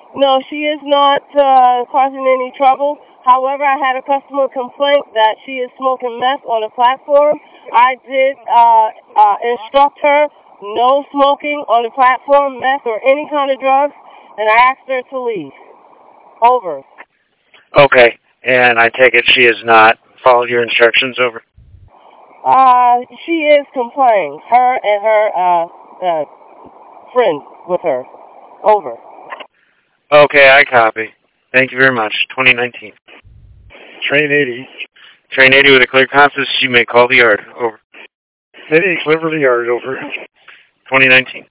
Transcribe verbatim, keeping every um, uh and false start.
No, she is not uh, causing any trouble. However, I had a customer complaint that she is smoking meth on the platform. I did uh, uh, instruct her no smoking on the platform, meth or any kind of drugs, and I asked her to leave. Over. Okay, and I take it she has not followed your instructions. Over. Uh, she is complying. Her and her uh, uh, friend with her. Over. Okay, I copy. Thank you very much. twenty nineteen. Train eighty. Train eighty with a clear conscience. You may call the yard. Over. City, Cleverly Yard. Over. twenty nineteen.